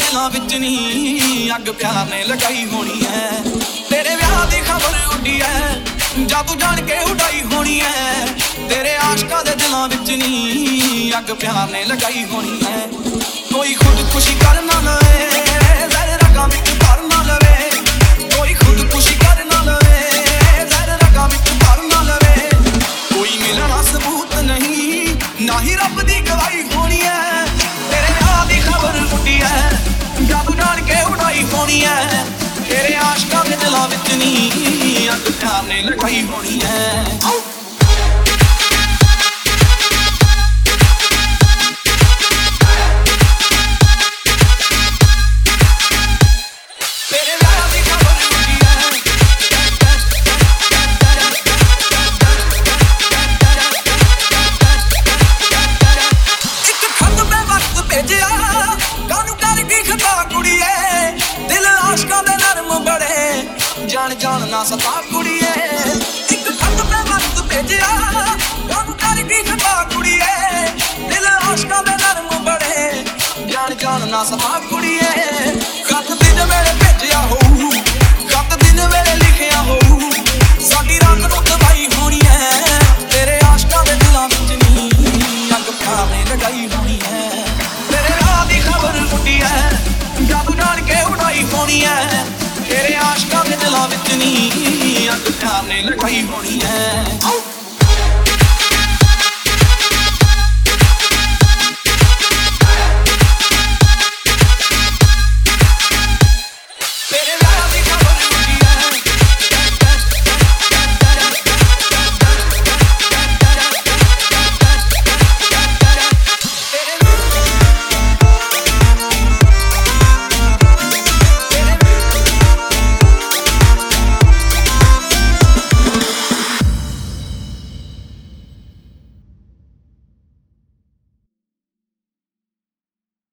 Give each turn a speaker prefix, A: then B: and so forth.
A: ਦਿਲਾਂ ਵਿੱਚ ਨੀ ਅੱਗ ਪਿਆਰ ਨੇ ਲਗਾਈ ਹੋਣੀ ਐ। ਤੇਰੇ ਵਿਆਹ ਦੀ ਖਬਰ ਉੱਡੀ ਐ ਜਾਂ ਤੂੰ ਜਾਣ ਕੇ ਉਡਾਈ ਹੋਣੀ ਐ। ਤੇਰੇ ਆਸ਼ਕਾਂ ਦੇ ਦਿਲਾਂ ਵਿੱਚ ਨੀ ਅੱਗ ਪਿਆਰ ਨੇ ਲਗਾਈ ਹੋਣੀ ਐ। ਕੋਈ ਖੁਦਕੁਸ਼ੀ ਕਰ ਨਾ ਲਵੇ, ਜ਼ਹਿਰ ਰਗਾਂ ਵਿੱਚ ਭਰ ਨਾ ਲਵੇ। ਕੋਈ ਖੁਦਕੁਸ਼ੀ ਕਰ ਨਾ ਲਵੇ, ਜ਼ਹਿਰ ਰਗਾਂ ਵਿੱਚ ਭਰ ਨਾ ਲਵੇ। ਕੋਈ ਮਿਲਣਾ ਸਬੂਤ ਨਹੀਂ, ਨਾ ਹੀ ਰੱਬ ਦੀ ਗਵਾਹੀ ਹੋਣੀ ਐ। ਤੇਰੇ ਵਿਆਹ ਦੀ ਖਬਰ ਉੱਡੀ ਐ ਜਾਂ ਤੂੰ ਜਾਣ ਕੇ ਉਡਾਈ ਹੋਣੀ ਐ। ਤੇਰੇ ਆਸ਼ਕਾਂ ਦੇ ਦਿਲਾਂ ਵਿੱਚ ਨੀ ਅੱਗ ਪਿਆਰ ਨੇ ਲਗਾਈ ਹੋਣੀ ਐ। ਜਾਣ ਜਾਣ ਨਾ ਸਤਾ ਕੁੜੀਏ, ਇੱਕ ਖੱਤ ਮੈਂ ਵਕਤ ਭੇਜਿਆ ਕਾਹਨੂੰ ਕਰ ਕੀ ਖਤਾ ਕੁੜੀਏ। ਦਿਲ ਆਸ਼ਕਾਂ ਦੇ ਨਰਮ ਬੜੇ, ਜਾਣ ਜਾਣ ਨਾ ਸਤਾ ਕੁੜੀਏ। ਖੱਤ ਦਿਨ ਵੇਲੇ ਭੇਜਿਆ ਹੋਊ, ਖੱਤ ਦਿਨ ਵੇਲੇ ਲਿਖਿਆ ਹੋਊ। ਸਾਡੀ ਰਾਤ ਨੂੰ ਤਬਾਹੀ ਹੋਣੀ ਐ। ਤੇਰੇ ਆਸ਼ਕਾਂ ਦੇ ਦਿਲਾਂ ਵਿੱਚ ਨੀ ਅੱਗ ਪਿਆਰ ਨੇ ਲਗਾਈ ਹੋਣੀ ਐ। ਤੇਰੇ ਰਾਹ ਦੀ ਖਬਰ ਉੱਡੀ ਐ ਜਾਂ ਤੂੰ ਜਾਣ ਕੇ ਉਡਾਈ ਹੋਣੀ ਐ। ਤੇਰੇ ਆਸ਼ਕਾਂ ਦੇ ਦਿਲਾਂ ਵਿੱਚ ਨੀ ਅੱਗ ਪਿਆਰ ਨੇ ਲਗਾਈ ਹੋਣੀ ਐ।